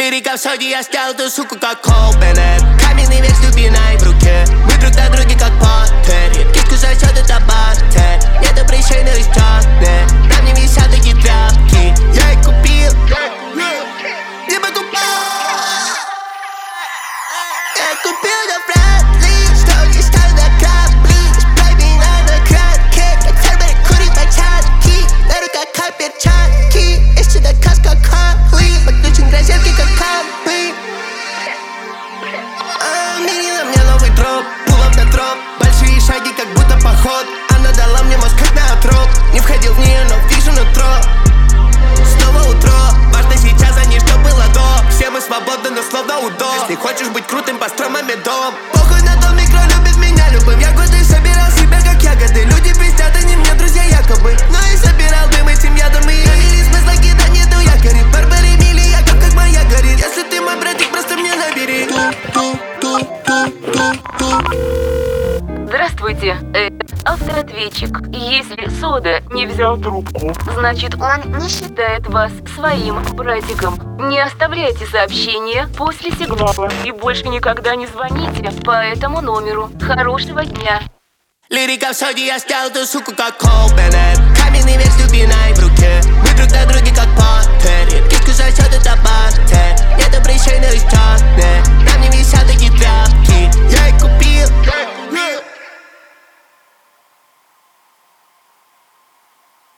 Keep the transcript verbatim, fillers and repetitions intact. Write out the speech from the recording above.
Лирика в соде, я стял эту суку как Колбенет. Каменный век с дубиной в руке. Мы друг на друге как Поттер. Киску сосет это баттер. Нету прыщей, но есть черные. На мне висят такие тряпки. Я их купил. Либо тупо. Я купил на Фредли. Что не ставь на капли. Спрей меня на кратке. Как фермер курит початки. На руках как перчатки. Ищи до каска Капли. Подключен к розетке как Капли. Менила мне новый дроп. Пулов на троп. Большие шаги как будто поход. Она дала мне мозг как на отрок. Не входил в нее, но вижу нутро. Снова утро. Важно сейчас, а не что было до. Все мы свободны, но словно удо. Если хочешь быть крутым, построй маме дом. Похуй на дом, микро любит меня любым. Я годы собирал себя как ягоды. Люди пиздят, они мне друзья якобы. Но и собирал дым этим ядом. И я не смысла кидать, нету якорей. Барбари мили, я как, как моя горит. Если ты мой братик, просто мне набери. Здравствуйте, э, автоответчик. Если Сода не взял трубку, значит он не считает вас своим братиком. Не оставляйте сообщения после сигнала и больше никогда не звоните по этому номеру. Хорошего дня. Лирика в соде, я стял эту суку как Колбенет. Каменный век с дубиной